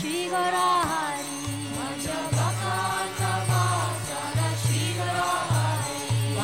Shigarahari Vajabhakatavasala Shigarahari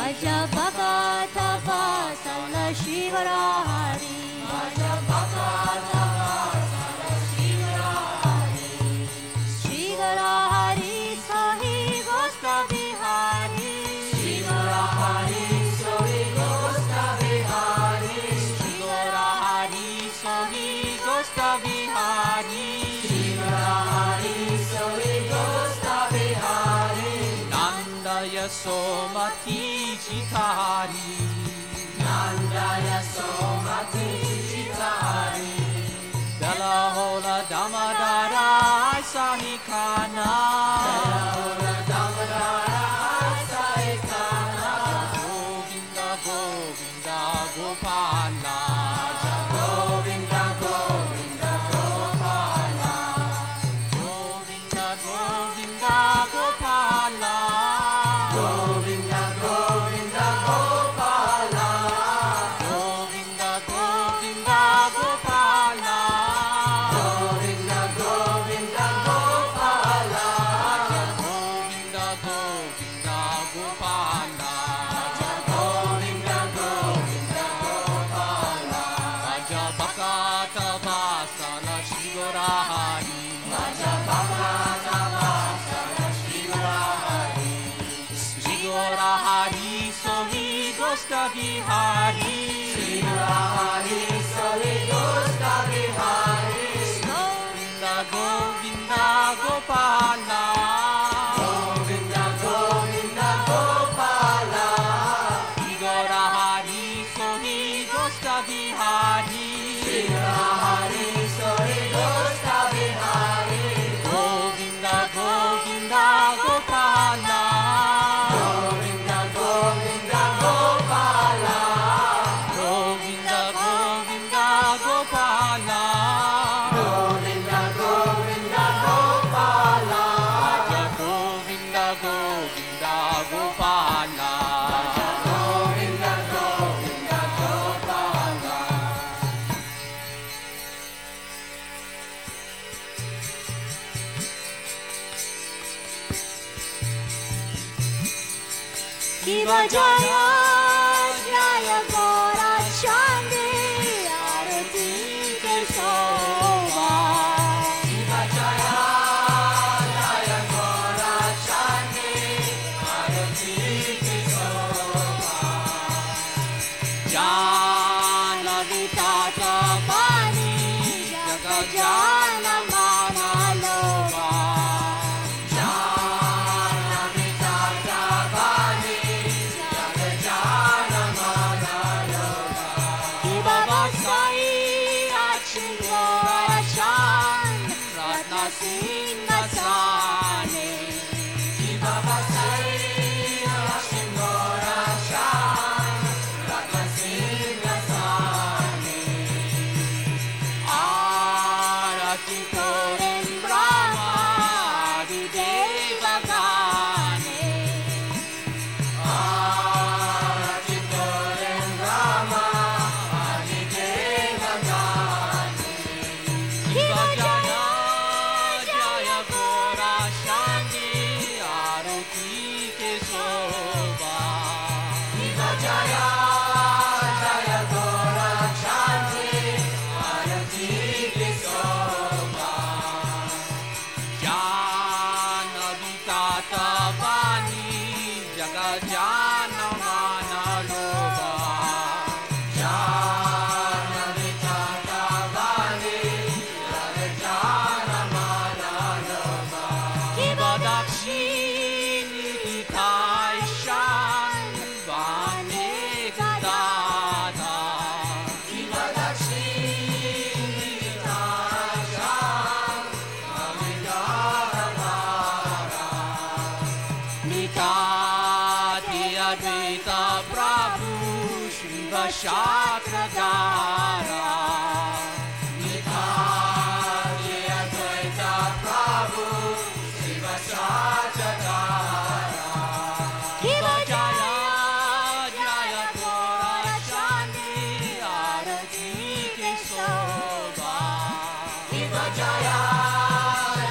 Vajabhakatavasala Shigarahari Vajabhakatavasala Shigarahari Shigarahari Sahi Gosta Vihari Shigarahari Sahi Gosta Vihari Shigarahari Sahi Gosta Vihari Shigarahari Sahi Gosta Vihari Nanda Yasomati Chitari Nanda Yasomati Chitari Dalahola Damadara Sahikana Dalahola Damadara Sahikana Govinda Govinda Gopala Govinda Govinda Gopala Govinda Govinda Gopala Govinda Govinda Gopala Govinda Govinda Gopala Govinda Govinda Gopala Govinda Govinda Gopala Govinda Govinda Gopala Vajabhakatavasala Shigarahari Vajabhakatavasala Shigarahari Shigarahari Sahi Gosta Vihari Shigarahari Sahi Gosta Vihari Govinda Govinda Gopala Govinda Govinda Gopala Shigarahari Sahi Gosta Vihari Shigarahari Sahi Gosta Vihari Govinda Govinda Gopala Govinda Govinda Gopala Govinda Govinda Gopala Govinda Govinda Gopala Govinda Govinda Gopala Govinda Govinda Gopala Kiva Jaya Jaya Gora Shandi Arati Keshava Kiva Jaya Jaya Gora Shandi Arati Keshava Jana Vitata Pani Jaga Jana Mana Lova Jana Vitata Pani Jaga Jana Mana Lova Kibaba Sai Achingora Shan Ratna Singha Sane Kibaba Sai Achingora Shan Ratna Singha Sane Arati Koren Brahma Adi Deva Gane Arati Koren Brahma Adi Deva Gane Kiva Jaya Jaya Gora Shandi Arati Keshava Kiva Jaya Jaya Gora Shandi Arati Keshava Jana Vitata Vani Jaga Jana Mana Lova Jana Vitata Vani Jaga Jana Mana Lova Kiva Dakshini Vikai Shan Vani Gudada Kiva Dakshini Vikai Shan Vani Gudada Nikati Advaita Prabhu Shiva Shakradara Nikati Advaita Prabhu Shiva Shakradara Kiva Jaya Jaya Gora Shandi Arati Keshava Kiva Jaya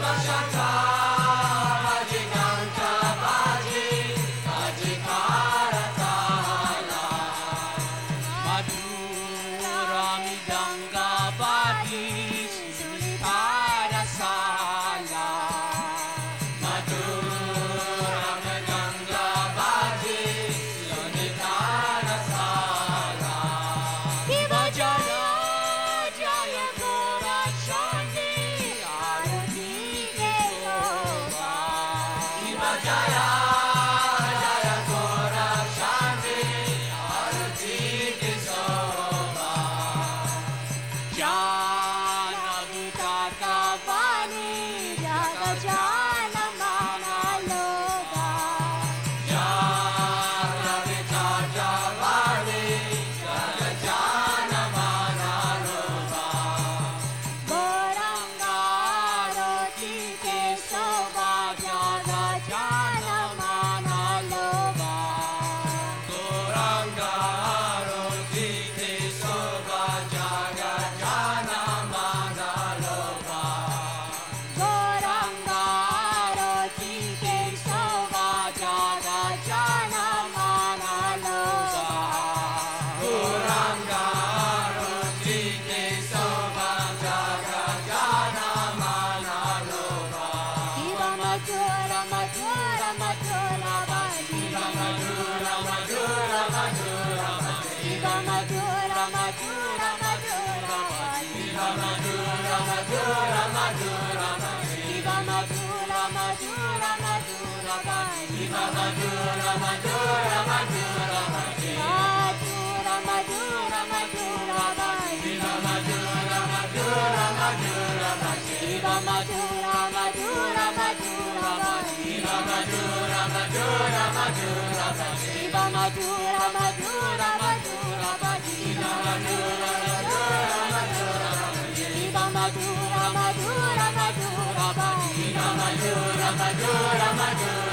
Madura, Madura, Madura,